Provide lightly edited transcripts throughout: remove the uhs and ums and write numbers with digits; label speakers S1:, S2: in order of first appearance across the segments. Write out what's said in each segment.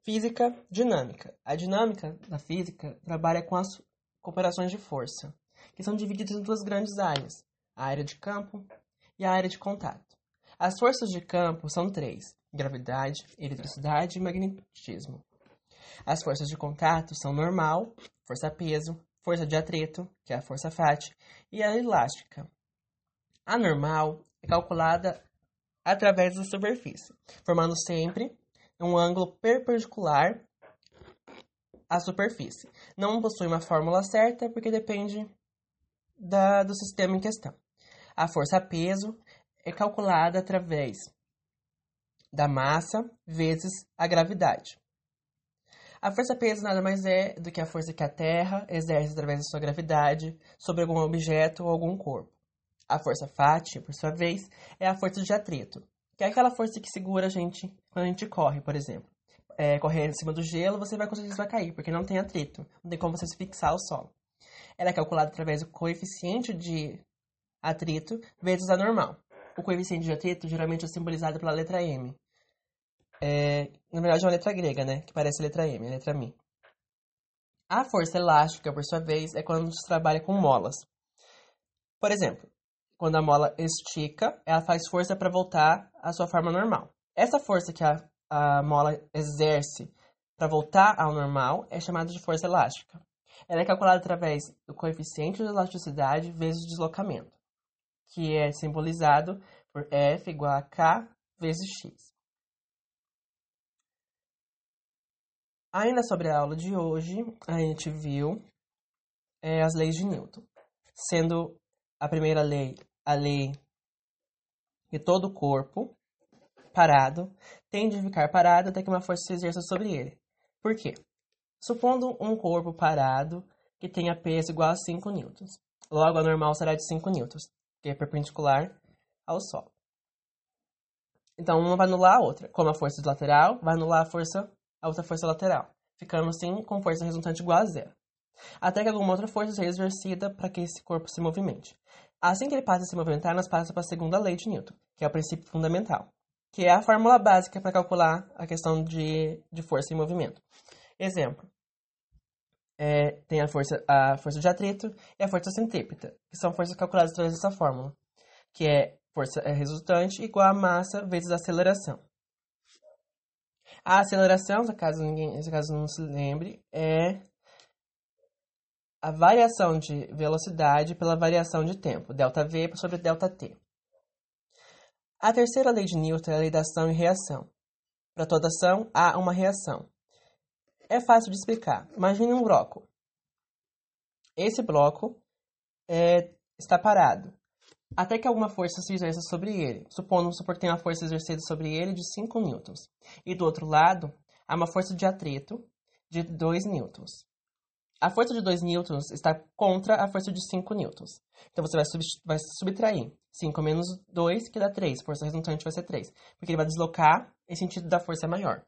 S1: Física dinâmica. A dinâmica da física trabalha com as operações de força, que são divididas em duas grandes áreas, a área de campo e a área de contato. As forças de campo são três: gravidade, eletricidade e magnetismo. As forças de contato são normal, força-peso, força de atrito, que é a força Fat, e a elástica. A normal é calculada através da superfície, formando sempre um ângulo perpendicular à superfície. Não possui uma fórmula certa porque depende do sistema em questão. A força-peso é calculada através da massa vezes a gravidade. A força-peso nada mais é do que a força que a Terra exerce através da sua gravidade sobre algum objeto ou algum corpo. A força Fat, por sua vez, é a força de atrito, que é aquela força que segura a gente quando a gente corre, por exemplo. Correr em cima do gelo, você vai conseguir vai cair, porque não tem atrito, não tem como você se fixar ao solo. Ela é calculada através do coeficiente de atrito vezes a normal. O coeficiente de atrito geralmente é simbolizado pela letra M. Na verdade é uma letra grega, né? Que parece a letra M, a letra Mi. A força elástica, por sua vez, é quando se trabalha com molas. Por exemplo, quando a mola estica, ela faz força para voltar à sua forma normal. Essa força que a mola exerce para voltar ao normal é chamada de força elástica. Ela é calculada através do coeficiente de elasticidade vezes o deslocamento, que é simbolizado por F igual a K vezes X. Ainda sobre a aula de hoje, a gente viu as leis de Newton, sendo a primeira lei a lei que todo corpo parado tende a ficar parado até que uma força se exerça sobre ele. Por quê? Supondo um corpo parado que tenha peso igual a 5 newtons. Logo, a normal será de 5 newtons, que é perpendicular ao solo. Então, uma vai anular a outra. Como a força lateral, vai anular a outra força lateral, ficando assim com força resultante igual a zero. Até que alguma outra força seja exercida para que esse corpo se movimente. Assim que ele passa a se movimentar, nós passamos para a segunda lei de Newton, que é o princípio fundamental, que é a fórmula básica para calcular a questão de força em movimento. Exemplo. Tem a força de atrito e a força centrípeta, que são forças calculadas através dessa fórmula, que é força resultante igual a massa vezes a aceleração. A aceleração, se caso não se lembre, é a variação de velocidade pela variação de tempo, ΔV sobre ΔT. A terceira lei de Newton é a lei da ação e reação. Para toda ação, há uma reação. É fácil de explicar. Imagine um bloco. Esse bloco está parado, até que alguma força se exerça sobre ele. Supondo que tem uma força exercida sobre ele de 5 newtons. E do outro lado, há uma força de atrito de 2 newtons. A força de 2 newtons está contra a força de 5 newtons. Então, você vai subtrair 5 menos 2, que dá 3. A força resultante vai ser 3. Porque ele vai deslocar em sentido da força maior.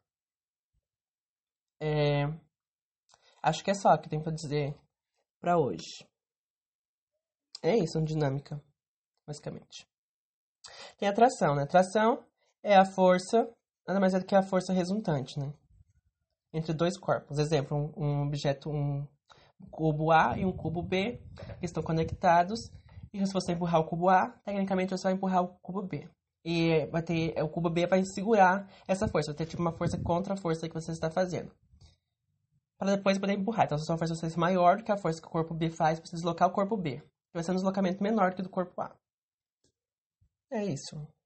S1: Acho que é só o que tem para dizer para hoje. É isso, dinâmica, basicamente. Tem a tração, né? Tração é a força, nada mais é do que a força resultante, né? Entre dois corpos. Exemplo, um objeto, um cubo A e um cubo B, que estão conectados. E se você empurrar o cubo A, tecnicamente você vai empurrar o cubo B. E o cubo B vai segurar essa força. Vai ter tipo uma força contra a força que você está fazendo. Para depois poder empurrar. Então, a sua força vai ser maior do que a força que o corpo B faz para deslocar o corpo B. Vai ser um deslocamento menor do que do corpo A. É isso.